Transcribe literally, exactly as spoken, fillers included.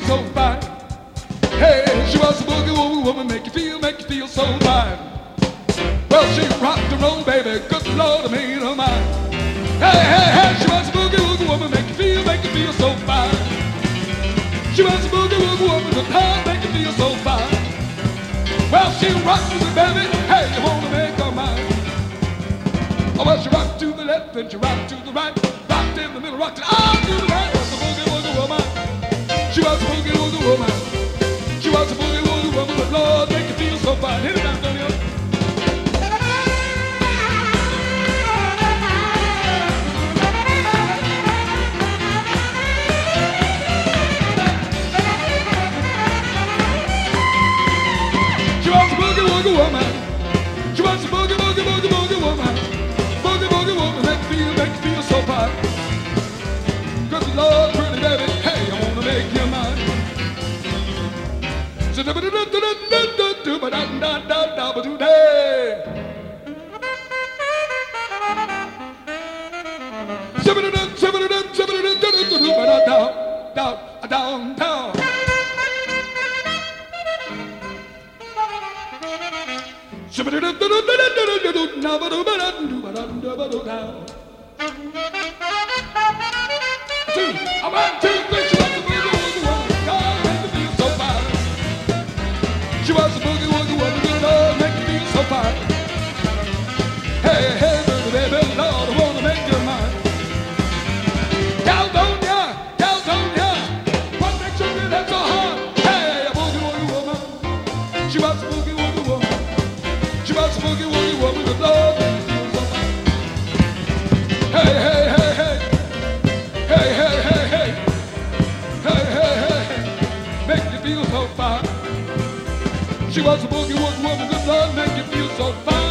so fine. Hey, she was a boogie woogie woman, make you feel, make you feel so fine. Well, she rocked and rolled, baby, good Lord, I made her mine. Hey, hey, hey, she was a boogie woogie woman, make you feel, make you feel so fine. She was a boogie woogie woman, good Lord, make you feel so fine. Well, she rocked with me, baby, hey, you wanna make her mine. Oh, well, she rocked to the left, and she rocked to the right, rocked in the middle, rocked it all to the right. Was a boogie woogie woman. She was a boogie woogie woman. She was a boogie woogie woman, but Lord, make you feel so fine. Hit it down, don't you? She was a boogie woogie woman. She was a boogie woogie woogie woogie woman. Boogie woogie woman, make you feel, make you feel so fine. Good Lord, pretty baby, hey, I wanna make you mine. So do do do do do do do ba da da da da ba do day. So do do do so do do so do do do do ba da da da down down. So do do do do do do do do na ba do ba da do ba da do ba do down. Two, a one, two, three, she was a boogie woogie woman, God make me feel so fine. She was a boogie woogie woman, good Lord make me feel so fine. Hey, hey, baby, baby, Lord, I wanna make you mine. California, California, what makes you feel that so hard? Hey, a boogie woogie woman, she was a boogie woogie woman, she was a boogie woogie woman, good Lord make me feel so fine. Hey, hey, hey, hey. Hey, hey, hey, hey, hey, hey, hey, hey, make you feel so fine. She was a boogie woogie woman, good Lord, make you feel so fine.